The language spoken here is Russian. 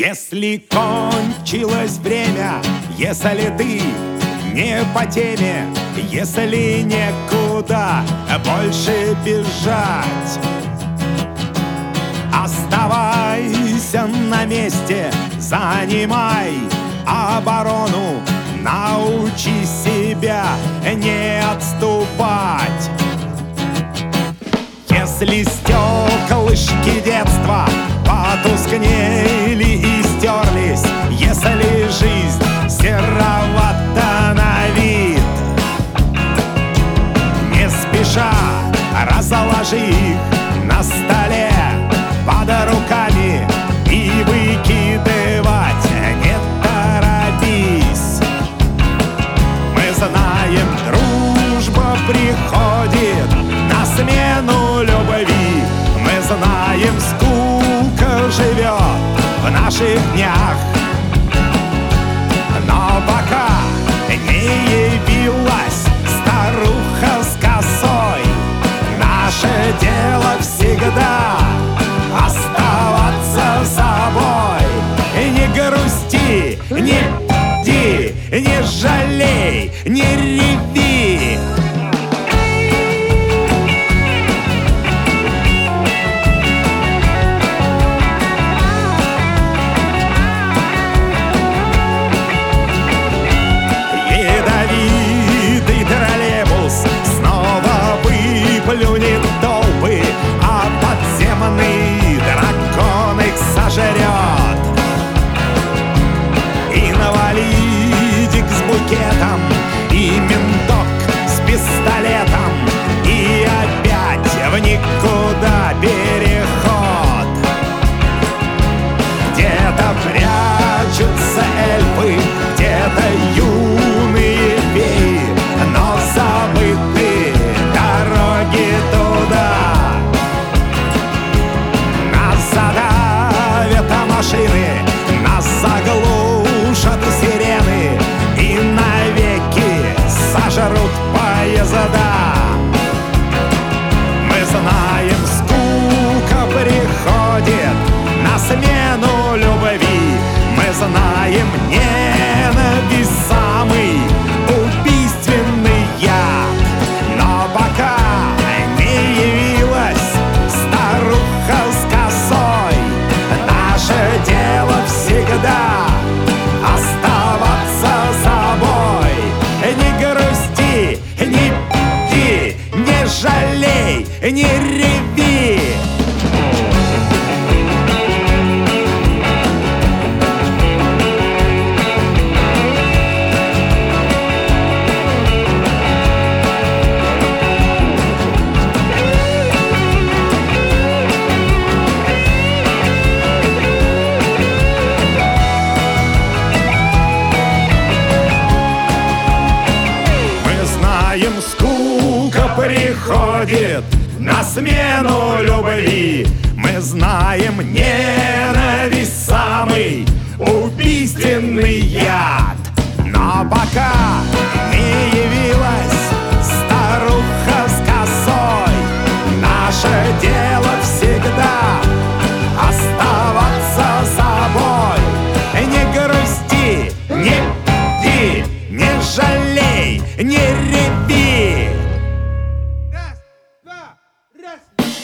Если кончилось время, если ты не по теме, если некуда больше бежать, оставайся на месте, занимай оборону, научи себя не отступать. Если стеклышки детства потускнели и стерлись, если жизнь серовата на вид, не спеша разложи их на столе под руками и выкидывать не торопись. Мы знаем, дружба приходит на смену любви. Мы знаем, скука живет в наших днях. Но пока не явилась старуха с косой, наше дело всегда оставаться собой. Не грусти, не бди, не жалей, не реви. Ядовитый троллейбус снова выплюнет толпы, а подземный дракон их сожрет. Инвалидик с букетом и менток с пистолетом, и опять в никуда переход. Где-то прячутся эльфы, где-то юные феи, но забыты дороги туда. Нас задавят машины, нас заглушат сирены и навеки сожрут поезда. Мы знаем, скука приходит на смену любви. Мы знаем, ненависть самый убийственный яд. Но пока не явилась старуха с косой, наше дело всегда оставаться собой. Не грусти, не бди, не жалей, не реви. Скука приходит на смену любви. Мы знаем, ненависть самый убийственный яд. Но пока не явилась старуха с косой, наше дело всегда оставаться собой. Не грусти, не бди, не жалей, не реви. Раз, два, раз.